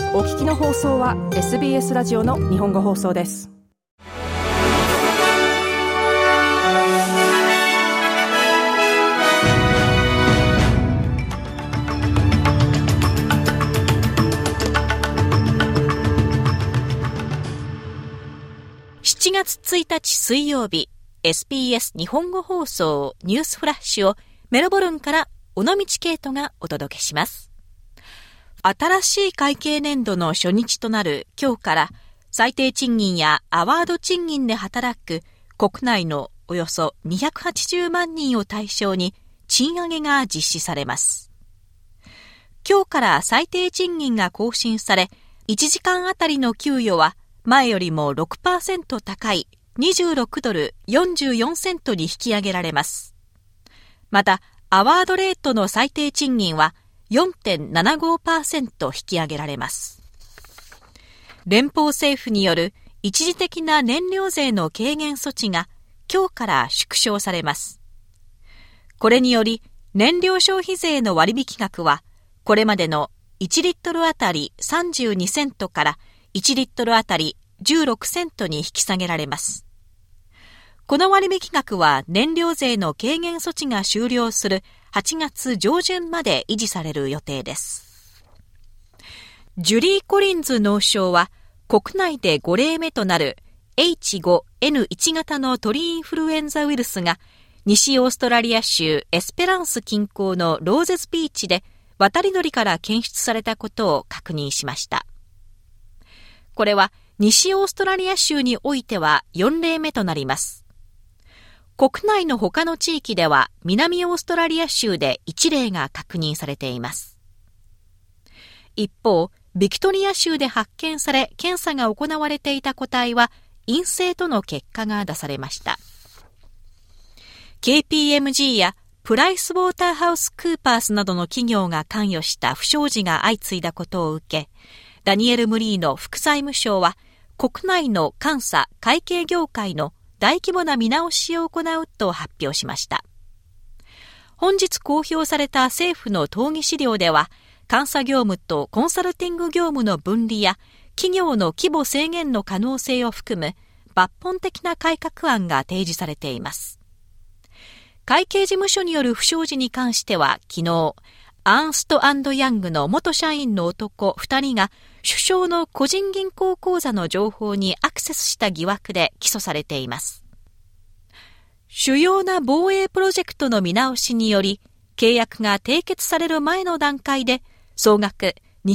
お聞きの放送は SBS ラジオの日本語放送です。 7月1日水曜日、SBS 日本語放送ニュースフラッシュをメルボルンから尾道ケイトがお届けします。新しい会計年度の初日となる今日から最低賃金やアワード賃金で働く国内のおよそ280万人を対象に賃上げが実施されます。今日から最低賃金が更新され、1時間あたりの給与は前よりも 6% 高い26ドル44セントに引き上げられます。また、アワードレートの最低賃金は 4.75% 引き上げられます。連邦政府による一時的な燃料税の軽減措置が今日から縮小されます。これにより、燃料消費税の割引額はこれまでの1リットルあたり32セントから1リットルあたり16セントに引き下げられます。この割引額は燃料税の軽減措置が終了する8月上旬まで維持される予定です。ジュリー・コリンズ農相は国内で5例目となる H5N1 型の鳥インフルエンザウイルスが西オーストラリア州エスペランス近郊のローゼズビーチで渡り鳥から検出されたことを確認しました。これは西オーストラリア州においては4例目となります。国内の他の地域では南オーストラリア州で1例が確認されています。一方、ビクトリア州で発見され検査が行われていた個体は陰性との結果が出されました。KPMG やプライスウォーターハウスクーパースなどの企業が関与した不祥事が相次いだことを受け、ダニエル・ムリーノ副債務相は国内の監査・会計業界の大規模な見直しを行うと発表しました。本日公表された政府の討議資料では、監査業務とコンサルティング業務の分離や企業の規模制限の可能性を含む抜本的な改革案が提示されています。会計事務所による不祥事に関しては昨日、アーンスト&ヤングの元社員の男2人が首相の個人銀行口座の情報にアクセスした疑惑で起訴されています。主要な防衛プロジェクトの見直しにより、契約が締結される前の段階で総額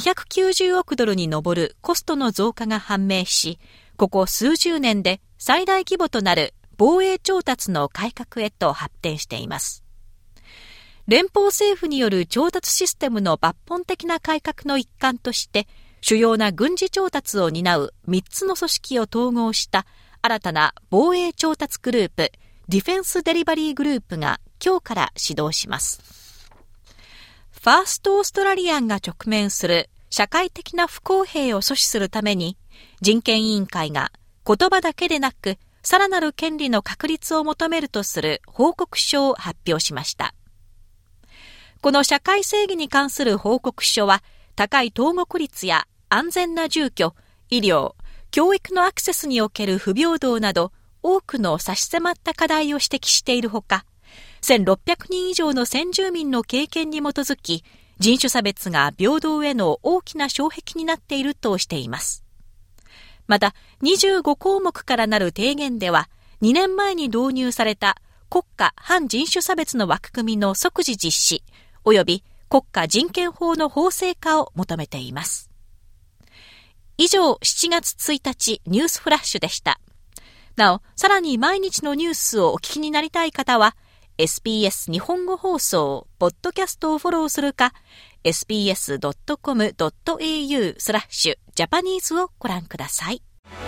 290億ドルに上るコストの増加が判明し、ここ数十年で最大規模となる防衛調達の改革へと発展しています。連邦政府による調達システムの抜本的な改革の一環として、主要な軍事調達を担う3つの組織を統合した新たな防衛調達グループ、ディフェンスデリバリーグループが今日から始動します。ファーストオーストラリアンが直面する社会的な不公平を阻止するために、人権委員会が言葉だけでなく、さらなる権利の確立を求めるとする報告書を発表しました。この社会正義に関する報告書は、高い投獄率や安全な住居、医療、教育のアクセスにおける不平等など、多くの差し迫った課題を指摘しているほか、1600人以上の先住民の経験に基づき、人種差別が平等への大きな障壁になっているとしています。また、25項目からなる提言では、2年前に導入された国家反人種差別の枠組みの即時実施、及び国家人権法の法制化を求めています。以上、7月1日ニュースフラッシュでした。なお、さらに毎日のニュースをお聞きになりたい方は、SBS 日本語放送ポッドキャストをフォローするか、sbs.com.au/Japanese をご覧ください。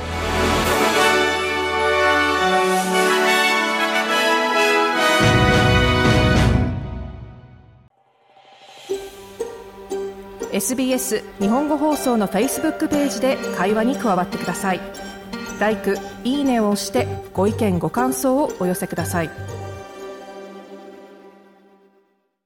SBS 日本語放送の Facebook ページで会話に加わってください。LIKE、いいねを押してご意見ご感想をお寄せください。